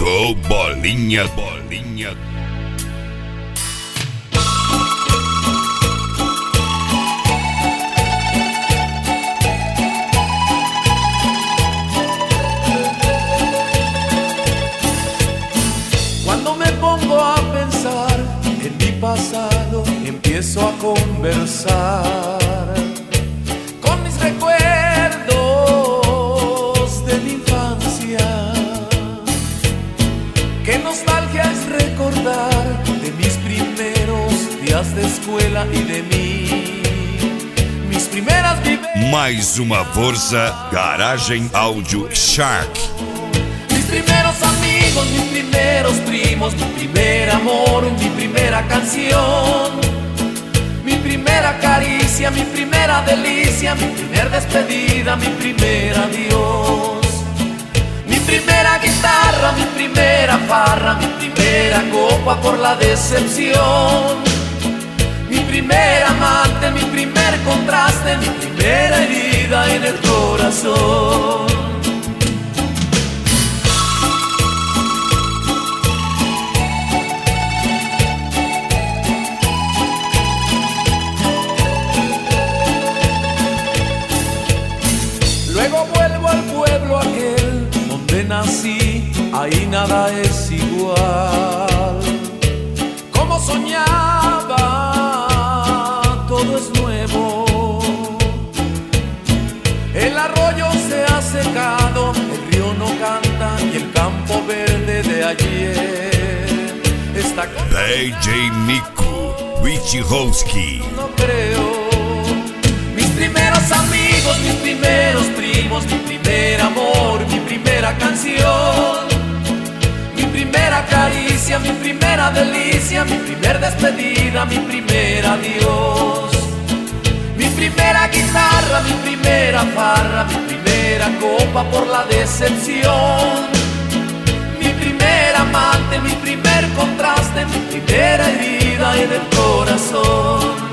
Oh, bolinha, bolinha. Cuando me pongo a pensar en mi pasado, empiezo a conversar con mis recuerdos de mi infancia. Qué nostalgia es recordar de mis primeros días de escuela y de mis primeras vivencias. Mais uma força, Garagem Áudio Shark. Mis primeros amigos, mis primeros primos, mi primer amor, mi primera canción, mi primera caricia, mi primera delicia, mi primer despedida, mi primer adiós, mi primera guitarra, mi primera farra, mi primera copa por la decepción, mi primer amante, mi primer contraste, mi primera herida en el corazón. Luego vuelvo al pueblo aquel donde nací, ahí nada es igual. Como soñaba, todo es nuevo. El arroyo se ha secado, el río no canta y el campo verde de ayer está con... DJ Mico, Wichowski. No creo. Mis primeros amigos, mis primeros primos, mi primer amor, mi primera canción, mi primera caricia, mi primera delicia, mi primer despedida, mi primer adiós, mi primera guitarra, mi primera farra, mi primera copa por la decepción, mi primer amante, mi primer contraste, mi primera herida en el corazón.